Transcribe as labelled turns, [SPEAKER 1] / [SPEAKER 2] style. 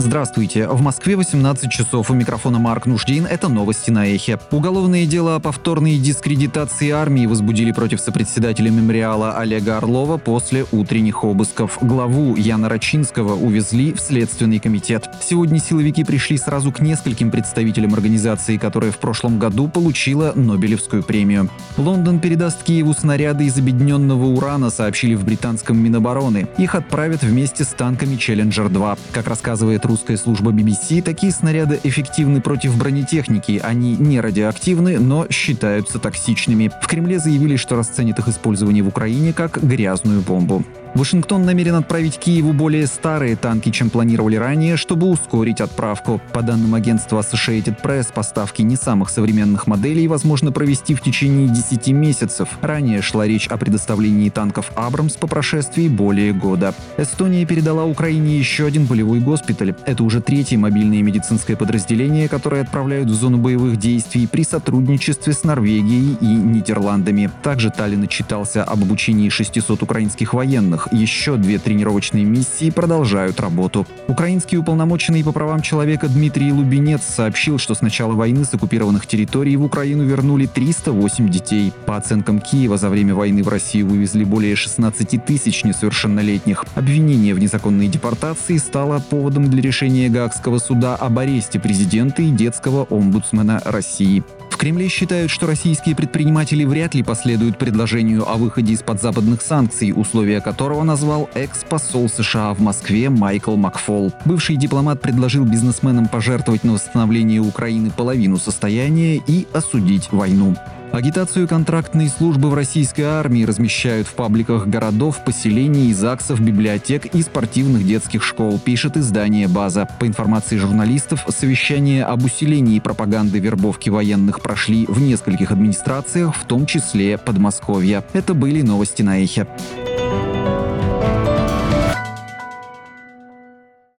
[SPEAKER 1] Здравствуйте. В Москве 18 часов. У микрофона Марк Нуждин. Это новости на Эхе. Уголовное дело о повторной дискредитации армии возбудили против сопредседателя мемориала Олега Орлова после утренних обысков. Главу Яна Рачинского увезли в Следственный комитет. Сегодня силовики пришли сразу к нескольким представителям организации, которая в прошлом году получила Нобелевскую премию. Лондон передаст Киеву снаряды из объединенного урана, сообщили в британском Минобороны. Их отправят вместе с танками Челленджер-2. Как рассказывает русская служба BBC, такие снаряды эффективны против бронетехники. Они не радиоактивны, но считаются токсичными. В Кремле заявили, что расценят их использование в Украине как грязную бомбу. Вашингтон намерен отправить Киеву более старые танки, чем планировали ранее, чтобы ускорить отправку. По данным агентства Associated Press, поставки не самых современных моделей возможно провести в течение 10 месяцев. Ранее шла речь о предоставлении танков «Абрамс» по прошествии более года. Эстония передала Украине еще один полевой госпиталь. Это уже третье мобильное медицинское подразделение, которое отправляют в зону боевых действий при сотрудничестве с Норвегией и Нидерландами. Также Таллин отчитался об обучении 600 украинских военных. Еще 2 тренировочные миссии продолжают работу. Украинский уполномоченный по правам человека Дмитрий Лубенец сообщил, что с начала войны с оккупированных территорий в Украину вернули 308 детей. По оценкам Киева, за время войны в Россию вывезли более 16 тысяч несовершеннолетних. Обвинение в незаконной депортации стало поводом для решения Гаагского суда об аресте президента и детского омбудсмена России. В Кремле считают, что российские предприниматели вряд ли последуют предложению о выходе из-под западных санкций, условия которого назвал экс-посол США в Москве Майкл Макфол. Бывший дипломат предложил бизнесменам пожертвовать на восстановление Украины половину состояния и осудить войну. Агитацию контрактной службы в российской армии размещают в пабликах городов, поселений, ЗАГСов, библиотек и спортивных детских школ, пишет издание «База». По информации журналистов, совещания об усилении пропаганды вербовки военных прошли в нескольких администрациях, в том числе Подмосковья. Это были новости на Эхе.